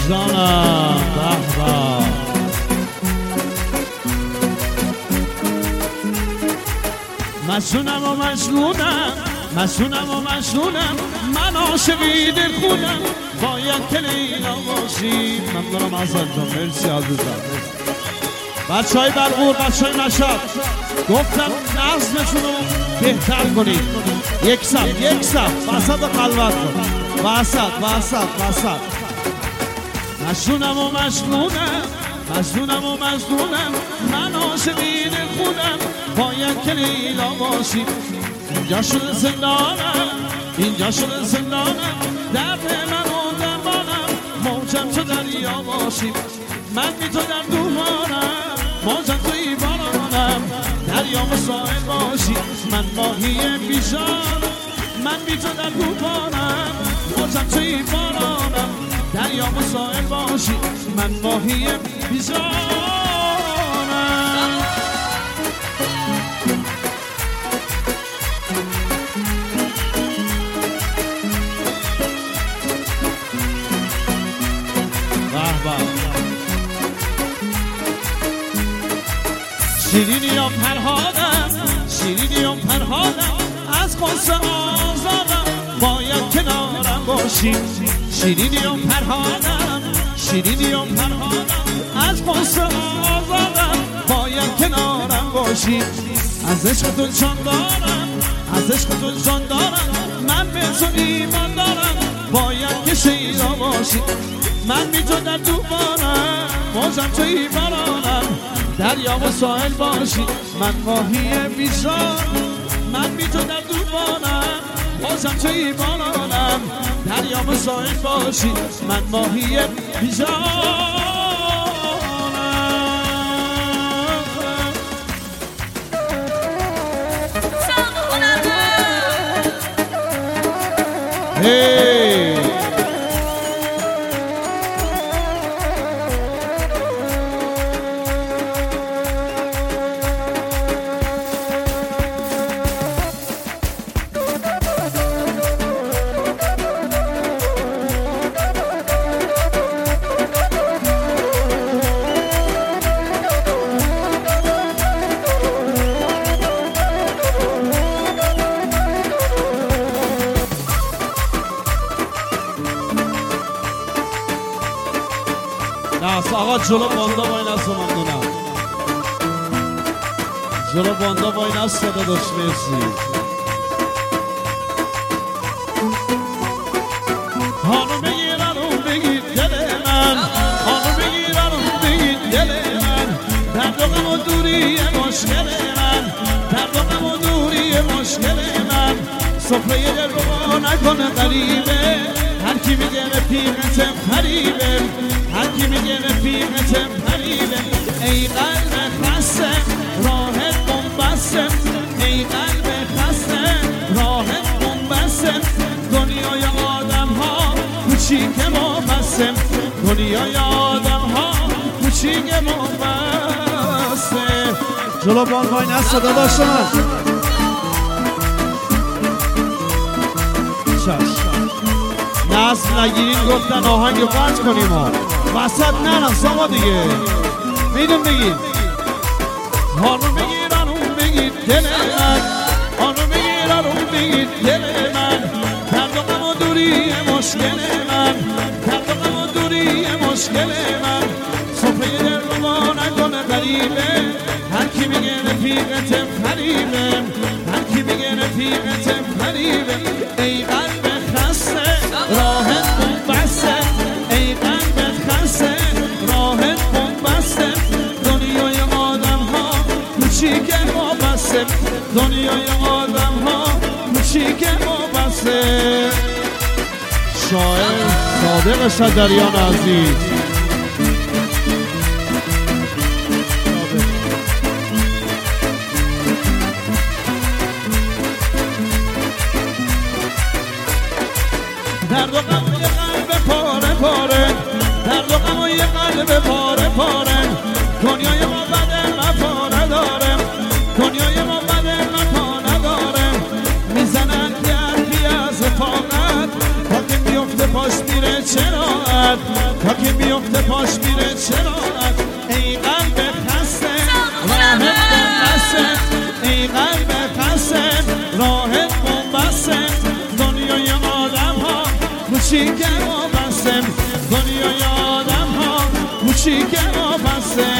جانم به به. مسونم و مجنونم، مسونم و مجنونم، من عاشقی دل خونم، باید که لیلا باشی. ممنونم حسن جان، مرسی عزیزم. بچه های برغور، بچه های مشهد، گفتم نظمشون رو بهتر کنید. یک صف وسط خلوت کن، وسط. مجنونم و مجنونم، مجنونم و مجنونم، من عاشقی دل خونم، باید که لیلا باشی. اینجا شده زندانم، اینجا شده زندانم، درد من و درمانم، موجم تو دریا باشی. من بی تو در دومانم، موجم توی بارانم، دریا و ساحل باشی. من ماهی بیجان، من بی تو در دومانم، موجم توی بارانم، دریا و ساحل باشی. من ماهی بیجانم. شیرینیم پرهادم، شیرینیم پرهادم، از قصه آزادم، باید کنارم باشی. شیرینیم پرهادم، شیرینیم پرهادم، از قصه آزادم، باید کنارم باشی. از عشق تو جان دارم، از عشق تو جان دارم، من به تو ایمان دارم، باید که شیدا باشی. من بی تو در دوبارم، موجم توی بارانم، دریا و ساحل باشی. من ماهی بیجان، من بی تو در دوبارم، موجم توی بارانم، دریا و ساحل باشی. من ماهی بیجانم. هی آقا جلو باندا با این است. ممنونم جلو باندا با این است. صدا داشت. مرسی. هانو بگیر، هانو بگیر دل من، هانو بگیر، هانو بگیر دل من، درد و غم و دوری مشکل من، درد و غم و دوری مشکل من. سفره دل رو نکنه غریبه، هر کی میگه رفیقتم غریبه، هر کی میگه رفیقتم غریبه. ای قلب خسته راهت بنبسته، ای قلب خسته راهت بنبسته، دنیای آدم ها کوچیک ما بسته، دنیای آدم ها کوچیک ما بسته. جلو بانوای نست صدا داشتن. نصب نگیرین گفتن آهنگ قطع کنیم ها، وسط نرم ساما دیگه. میدون بگیر هانو بگیر، هانو بگیر دل من، هانو بگیر، هانو بگیر دل من، درد و غم و دوری مشکل من، درد و غم و دوری مشکل من. سفره دل رو ما نکنه غریبه، هر کی میگه رفیقتم غریبه، هر کی میگه رفیقتم غریبه. ای قلب خسته راهت بنبسته، ای قلب خسته راهت بنبسته، دنیای آدم ها کوچیک ما بسته، دنیای آدم ها کوچیک ما بسته. شاعر صادق شجریان عزیز. درد و غم و یه قلب پاره پاره، درد و غم و یه قلب پاره پاره، دنیای ما بده وفا نداره، دنیای ما بده وفا نداره. میزنن حرفی از فاقت، تا که میفته پاش میره چراغت، تا که چراغ ای قلب خسته راهت بسته ای قلب خسته راهت بسته دنیای آدم ها کوچیک و بسته دنیای آدم ها کوچیک و بسته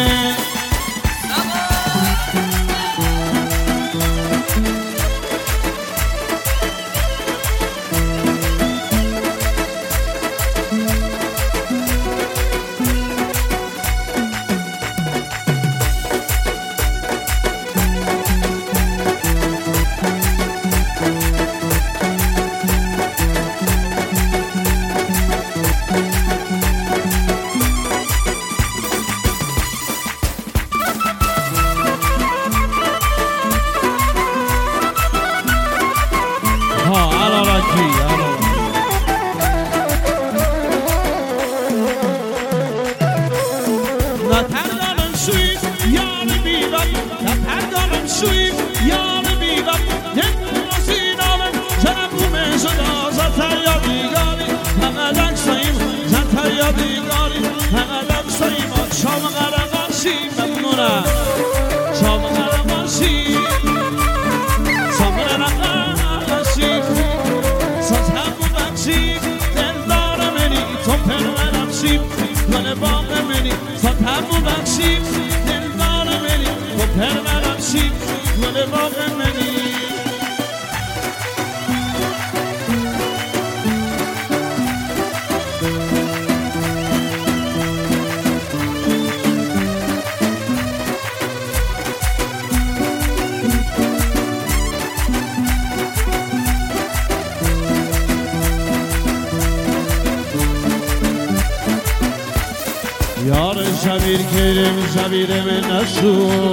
یار شبیر کریم شبیر من نشو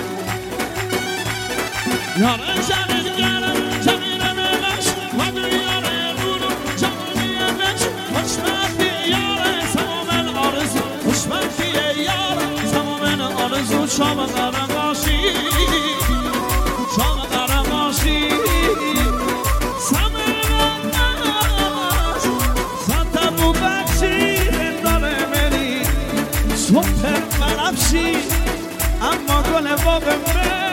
یار شبیر کریم شبیر من نشو و دیار نورو جمالی نش خوشبختی یار تمام آرزو خوشبختی یار تمام آرزو شام قرقاشی شام قرقاشی سمر ناش سنتبو بخشی سوپر بنفشی اما گل باغ منی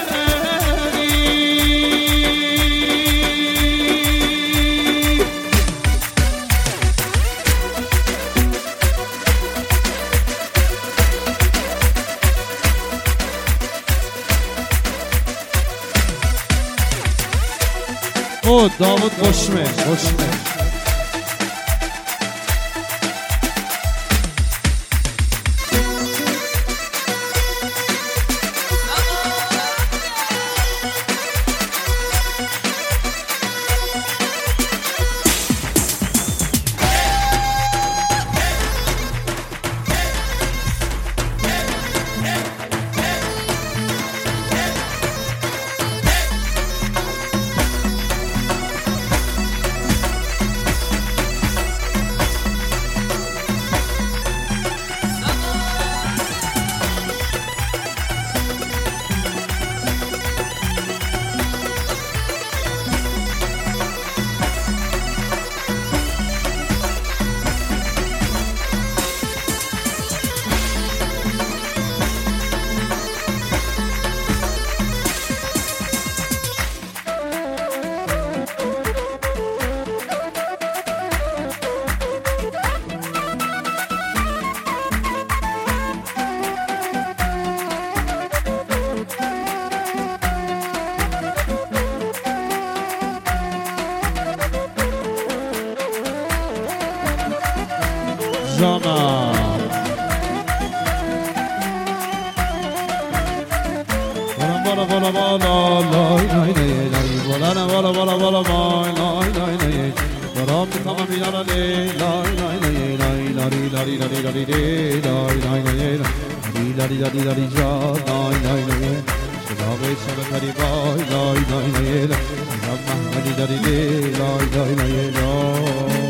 او داوود خوشمه جانا بالا بالا بالا لای لای لای لای بالا بالا بالا بالا لای لای لای لای بالا میخوام بیارا لای لای لای لای لای لای لای لای لای لای لای لای لای لای جا لای لای لای شبابه شبکری بای لای لای لای لای محمدی داری لای لای لای لای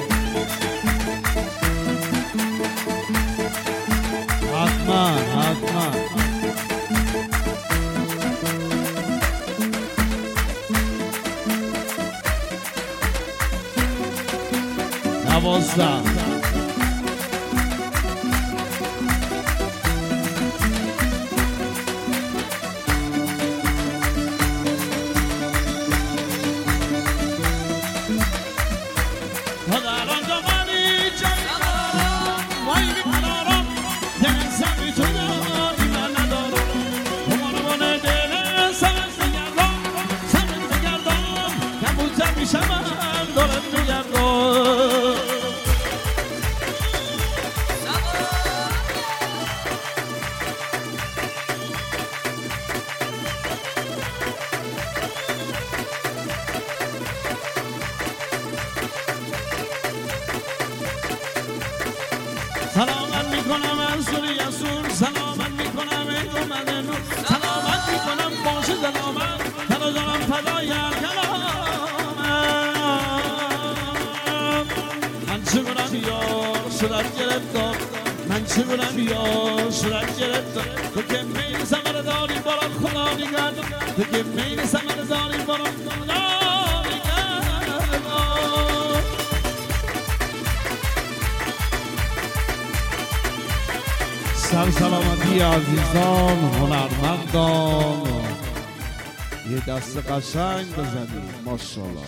حتما همیشه من دارم میگردم سلامت میکنم از سوری یسور سلامت میکنم ای اومده نور سلامت میکنم باشه سلامت تلا جانم فدای کلامم من چه کنم یار صورت گرفتم من چه کنم یار صورت گرفتم تو که میل سمر داری برا خدا نگردم تو که میل سمر داری برا خدا نگردم سر سلامتی عزیزان هنرمندان یه دست قشنگ بزنید ماشاءالله